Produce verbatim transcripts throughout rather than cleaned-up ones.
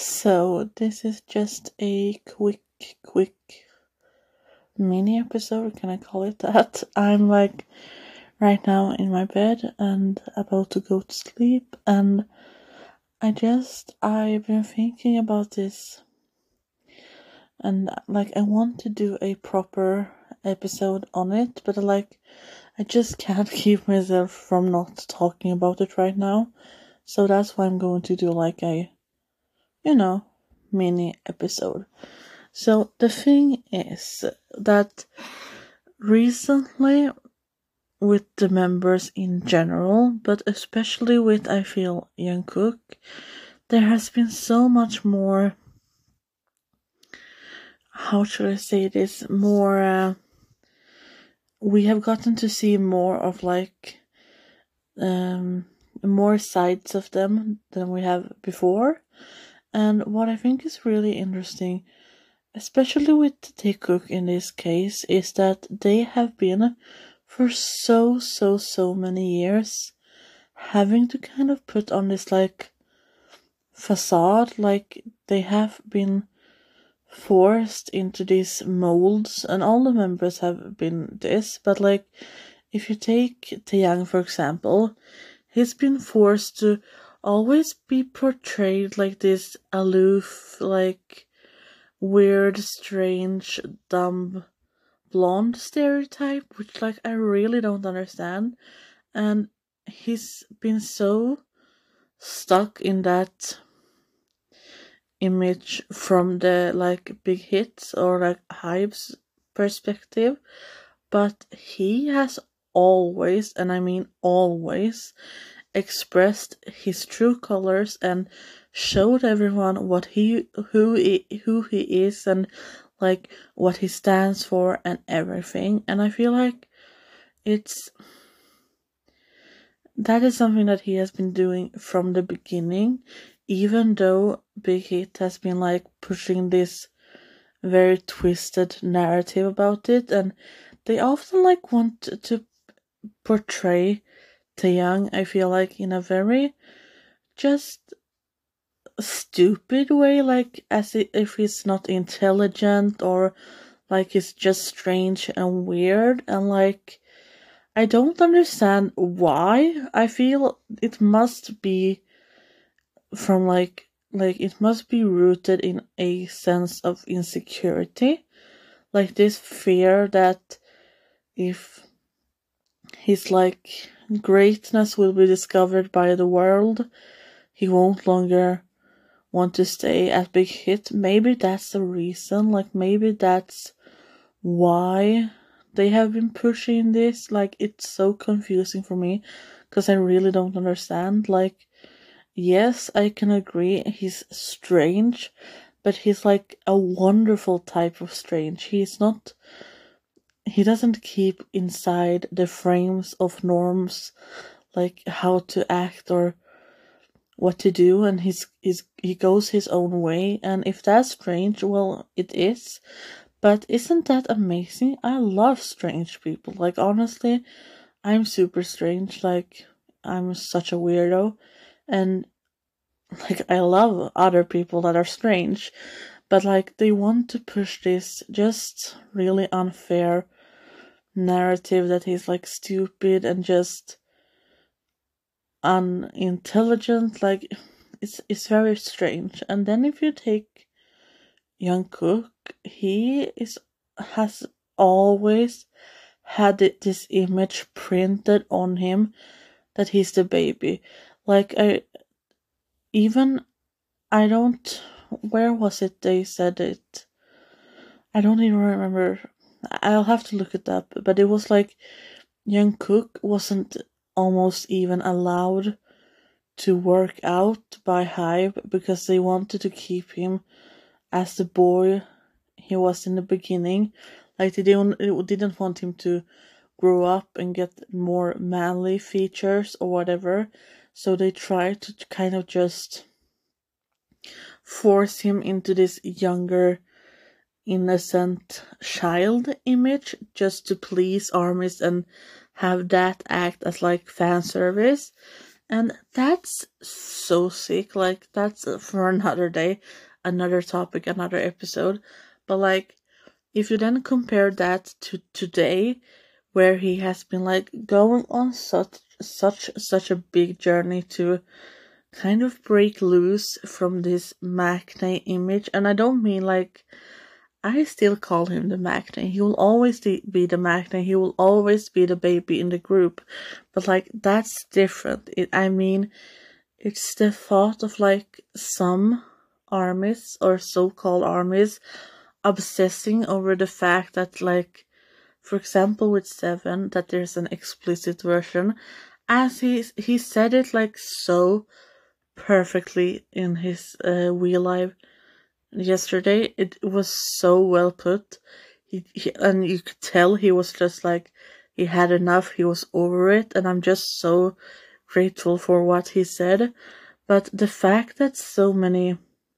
So this is just a quick, quick mini episode. Can I call it that? I'm like right now in my bed and about to go to sleep, and I just I've been thinking about this, and like I want to do a proper episode on it, but like I just can't keep myself from not talking about it right now. So that's why I'm going to do like a, you know, mini episode. So the thing is that recently, with the members in general, but especially with I feel Jungkook, there has been so much more. How should I say this? More. Uh, we have gotten to see more of like um more sides of them than we have before, and what I think is really interesting, especially with Taekook in this case, is that they have been for so so so many years having to kind of put on this like facade, like they have been forced into these molds, and all the members have been this, but like if you take Taeyang for example, he's been forced to always be portrayed like this aloof, like weird, strange, dumb blonde stereotype, which like I really don't understand. And he's been so stuck in that image from the like big hits or like Hype's perspective, but he has always, and I mean always, expressed his true colors and showed everyone what he who he, who he is, and like what he stands for and everything. And I feel like it's that is something that he has been doing from the beginning, even though Big Hit has been like pushing this very twisted narrative about it, and they often like want to portray Taeyang, I feel like, in a very just stupid way, like as if he's not intelligent, or like he's just strange and weird, and like I don't understand why. I feel it must be from like like it must be rooted in a sense of insecurity, like this fear that if his like greatness will be discovered by the world, he won't longer want to stay at Big Hit. Maybe that's the reason, like maybe that's why they have been pushing this. Like it's so confusing for me because I really don't understand. Like yes, I can agree he's strange, but he's like a wonderful type of strange. He's not he doesn't keep inside the frames of norms, like how to act or what to do, and he's, he's he goes his own way. And if that's strange, well, it is. But isn't that amazing? I love strange people. Like honestly, I'm super strange. Like I'm such a weirdo, and like I love other people that are strange. But like they want to push this just really unfair narrative that he's like stupid and just unintelligent. Like it's it's very strange. And then if you take Jungkook, he is has always had this image printed on him that he's the baby. Like I even I don't where was it they said it? I don't even remember. I'll have to look it up, but it was like Jungkook wasn't almost even allowed to work out by Hype because they wanted to keep him as the boy he was in the beginning. Like they didn't, didn't want him to grow up and get more manly features or whatever. So they tried to kind of just force him into this younger, innocent child image just to please armies and have that act as like fan service. And that's so sick. Like, that's for another day, another topic, another episode. But, like, if you then compare that to today, where he has been, like, going on such, such, such a big journey to kind of break loose from this Maknae image. And I don't mean, like, I still call him the Maknae. He will always be the Maknae. He will always be the baby in the group. But, like, that's different. It, I mean, it's the thought of, like, some armies or so-called armies obsessing over the fact that, like, for example, with Seven, that there's an explicit version, as he he said it, like, so perfectly in his uh, Wheel Live yesterday. It was so well put. He, he and you could tell he was just like, he had enough. He was over it, and I'm just so grateful for what he said. But the fact that so many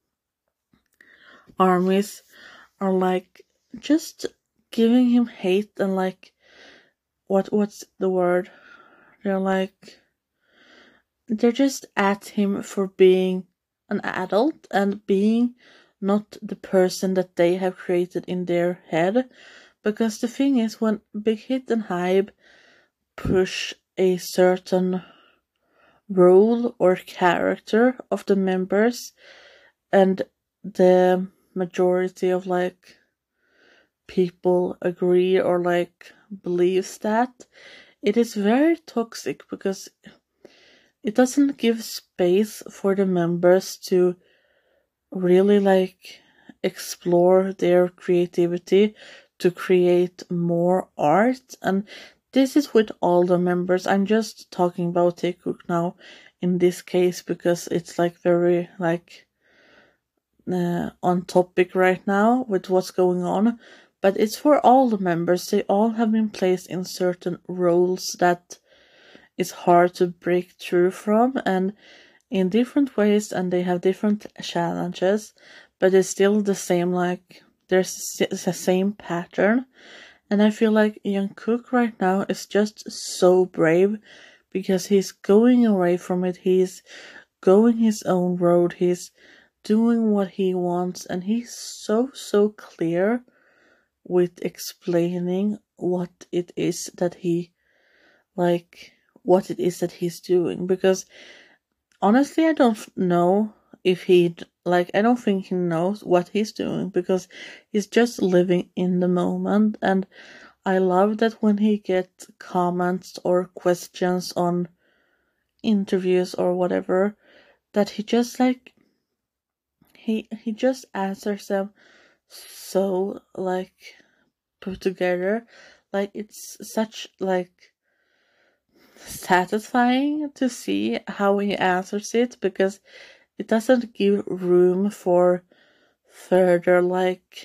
armies are, like, just giving him hate and, like, what what's the word? They're like, they're just at him for being an adult and being not the person that they have created in their head. Because the thing is, when Big Hit and Hybe push a certain role or character of the members, and the majority of, like, people agree or, like, believes that, it is very toxic because it doesn't give space for the members to really, like, explore their creativity to create more art. And this is with all the members. I'm just talking about Taekook now in this case because it's, like, very, like, uh, on topic right now with what's going on. But it's for all the members. They all have been placed in certain roles that is hard to break through from, and in different ways, and they have different challenges, but it's still the same, like, there's the same pattern. And I feel like Jungkook right now is just so brave because he's going away from it. He's going his own road. He's doing what he wants, and he's so, so clear with explaining what it is that he, like, what it is that he's doing. Because honestly, I don't know if he, like, I don't think he knows what he's doing because he's just living in the moment. And I love that when he gets comments or questions on interviews or whatever, that he just, like, he he just answers them so, like, put together. Like, it's such, like, satisfying to see how he answers it because it doesn't give room for further, like,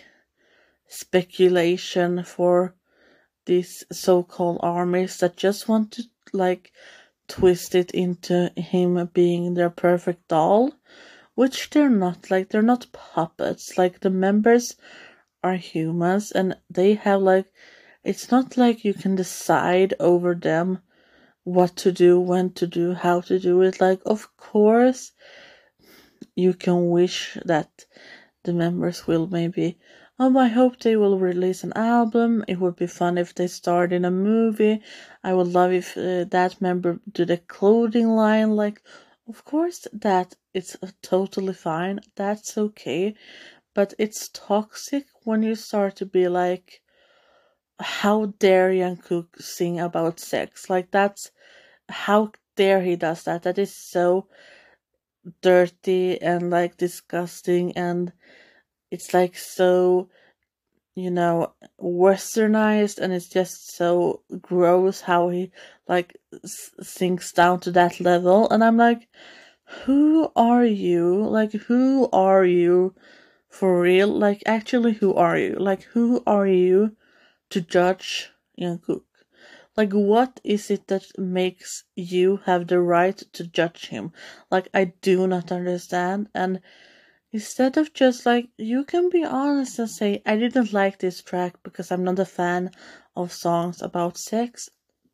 speculation for these so-called armies that just want to, like, twist it into him being their perfect doll, which they're not. Like, they're not puppets. Like, the members are humans and they have, like, it's not like you can decide over them what to do, when to do, how to do it. Like, of course you can wish that the members will maybe, um, I hope they will release an album. It would be fun if they starred in a movie. I would love if uh, that member did a clothing line. Like, of course that it's uh, totally fine. That's okay. But it's toxic when you start to be like, how dare Jungkook sing about sex? Like, that's, how dare he does that? That is so dirty and, like, disgusting, and it's, like, so, you know, westernized, and it's just so gross how he, like, s- sinks down to that level. And I'm like, who are you? Like, who are you for real? Like, actually, who are you? Like, who are you to judge Jungkook? Like, what is it that makes you have the right to judge him? Like, I do not understand. And instead of just, like, you can be honest and say, I didn't like this track because I'm not a fan of songs about sex.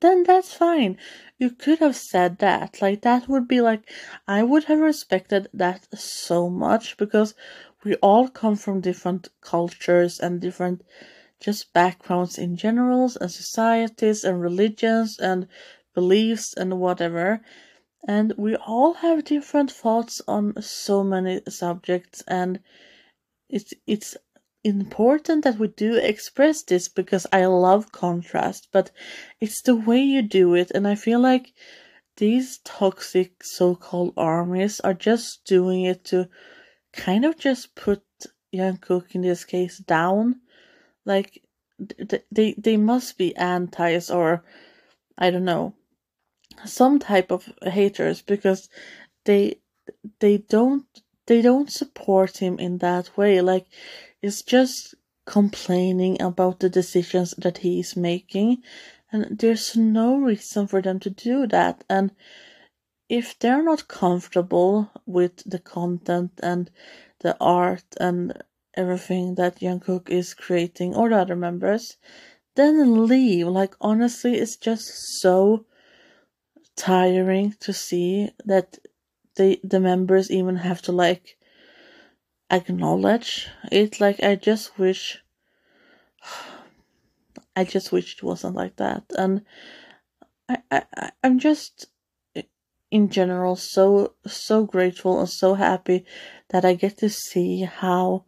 then that's fine. You could have said that. Like, that would be like, I would have respected that so much, because we all come from different cultures and different just backgrounds in generals, and societies and religions and beliefs and whatever. And we all have different thoughts on so many subjects, and it's it's important that we do express this, because I love contrast, but it's the way you do it. And I feel like these toxic so-called armies are just doing it to kind of just put Jungkook in this case down. Like, th- they they must be antis, or I don't know, some type of haters, because they they don't they don't support him in that way. Like, it's just complaining about the decisions that he is making, and there's no reason for them to do that. And if they're not comfortable with the content and the art and everything that Jungkook is creating, or the other members, then leave. Like, honestly, it's just so tiring to see that they the members even have to like acknowledge it. Like, I just wish I just wish it wasn't like that. And I, I I'm just in general so so grateful and so happy that I get to see how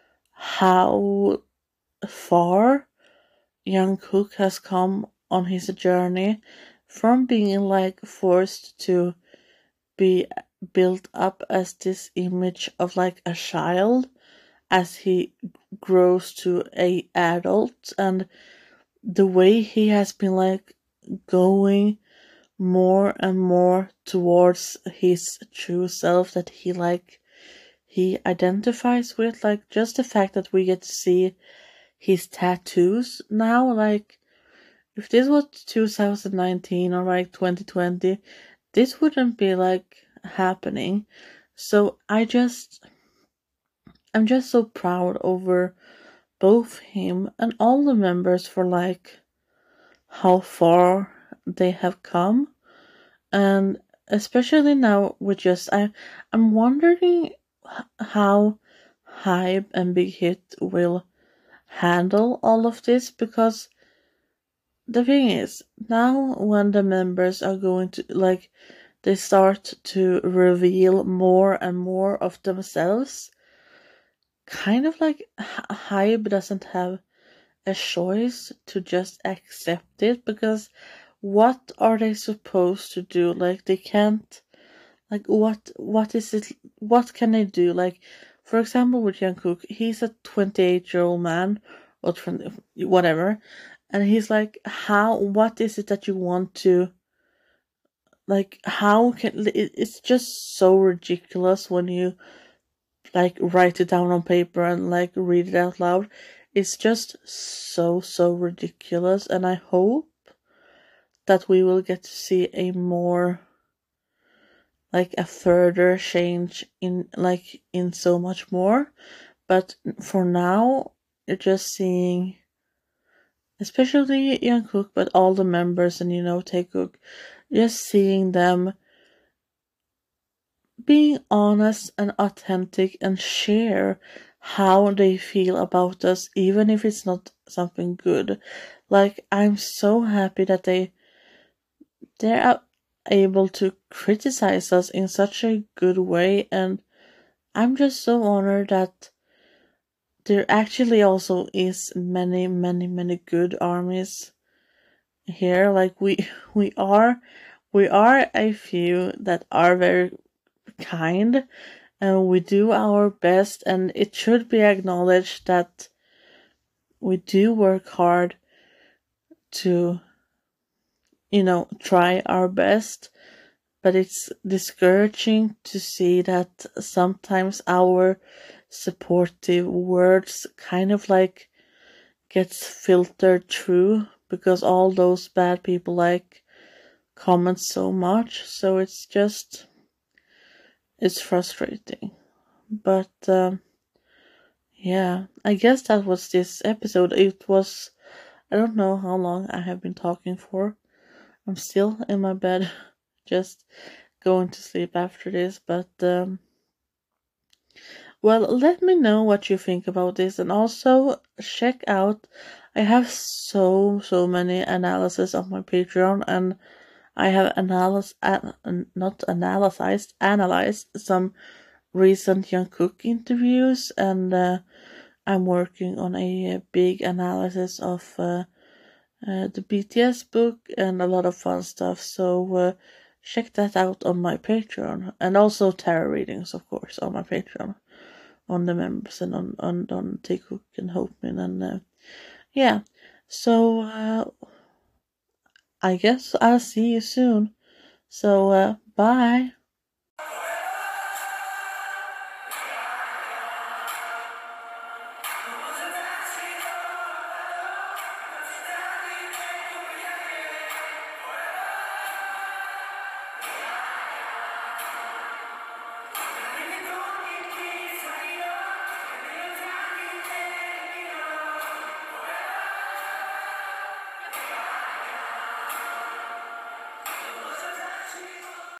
how far Jungkook has come on his journey, from being like forced to be built up as this image of like a child as he grows to a adult, and the way he has been like going more and more towards his true self that he like he identifies with. Like, just the fact that we get to see his tattoos now, like, if this was two thousand nineteen or like twenty twenty, this wouldn't be like happening. So I just I'm just so proud over both him and all the members for like how far they have come. And especially now with just I I'm wondering how Hype and Big Hit will handle all of this, because the thing is, now when the members are going to like they start to reveal more and more of themselves, kind of like Hype doesn't have a choice to just accept it, because what are they supposed to do? Like, they can't, like, what what is it, what can they do? Like, for example, with Jungkook, he's a twenty-eight year old man, or twenty, whatever, and he's like, how, what is it that you want to, like, how can, it, it's just so ridiculous when you like write it down on paper and like read it out loud. It's just so so ridiculous, and I hope that we will get to see a more like a further change in like in so much more. But for now, you're just seeing, especially Jungkook, but all the members, and you know, Taekook, just seeing them being honest and authentic and share how they feel about us, even if it's not something good. Like, I'm so happy that they they're able to criticize us in such a good way, and I'm just so honored that there actually also is many many many good armies here. Like, we we are we are a few that are very kind, and we do our best, and it should be acknowledged that we do work hard to, you know, try our best. But it's discouraging to see that sometimes our supportive words kind of like gets filtered through, because all those bad people like comment so much. So it's just it's frustrating. But um, yeah, I guess that was this episode. It was, I don't know how long I have been talking for, I'm still in my bed, just going to sleep after this, but um, well, let me know what you think about this, and also check out. I have so so many analysis on my Patreon, and I have analyzed, an, not analyzed, analyzed some recent Young Cook interviews, and uh, I'm working on a big analysis of uh, uh, the B T S book and a lot of fun stuff. So uh, check that out on my Patreon, and also tarot readings, of course, on my Patreon, on the members and on on on Taekook and Hopemin, and uh, yeah. So uh, I guess I'll see you soon. So uh, bye.